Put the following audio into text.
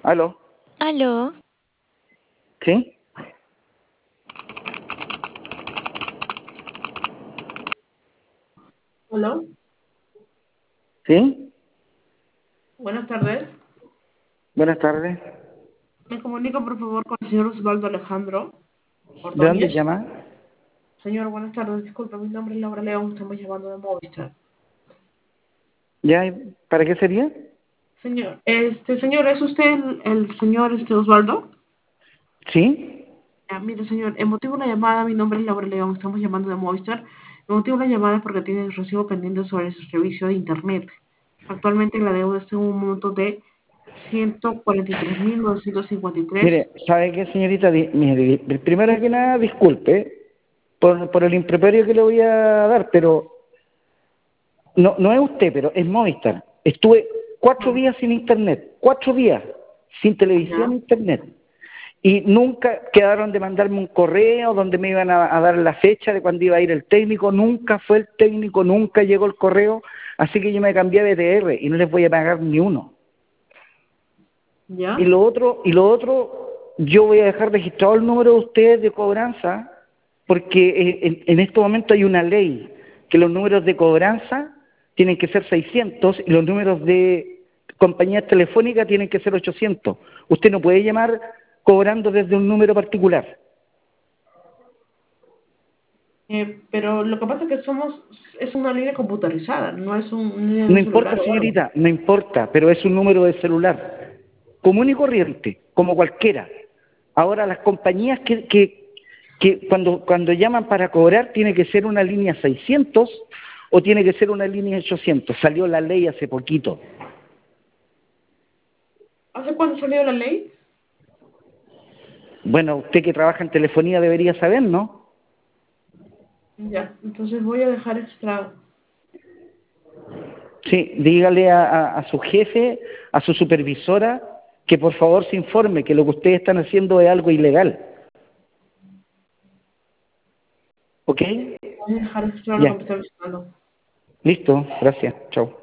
¿Aló? Aló, ¿Sí? Hola, ¿Sí? buenas tardes. Buenas tardes. Me comunico por favor con el señor Osvaldo Alejandro ¿De dónde Ordóñez. llama? Señor, buenas tardes. Disculpe, mi nombre es Laura León. Estamos llamando de Movistar. ¿Ya? ¿Para qué sería? Señor, ¿es usted el señor Osvaldo? ¿Sí? Mire, señor, el motivo de la llamada, mi nombre es Laura León. Estamos llamando de Movistar. El motivo de la llamada es porque tiene el recibo pendiente sobre su servicio de Internet. Actualmente la deuda está en un monto de 143.953. Mire, ¿sabe qué, señorita? Mire, primero que nada, disculpe por el improperio que le voy a dar, pero no es usted, pero es Movistar. Estuve 4 días sin internet, 4 días sin televisión Ya, e internet. Y nunca quedaron de mandarme un correo donde me iban a dar la fecha de cuando iba a ir el técnico. Nunca fue el técnico, nunca llegó el correo. Así que yo me cambié a BTR y no les voy a pagar ni uno. ya. Y lo otro, yo voy a dejar registrado el número de ustedes de cobranza, porque en este momento hay una ley que los números de cobranza tienen que ser 600 y los números de compañías telefónicas tienen que ser 800. Usted no puede llamar cobrando desde un número particular. Pero lo que pasa es que es una línea computarizada, no es una línea de No un importa, celular o algo. señorita, no importa, pero es un número de celular común y corriente, como cualquiera. Ahora, las compañías que cuando llaman para cobrar, tiene que ser una línea 600 o tiene que ser una línea 800. Salió la ley hace poquito. ¿Hace cuándo salió la ley? Bueno, usted que trabaja en telefonía debería saber, ¿no? Ya, entonces voy a dejar extra. Sí, dígale a su jefe, a su supervisora, que por favor se informe que lo que ustedes están haciendo es algo ilegal. ¿Ok? Voy a dejar extra lo que Ya. me está avisando. Listo. Gracias. Chao.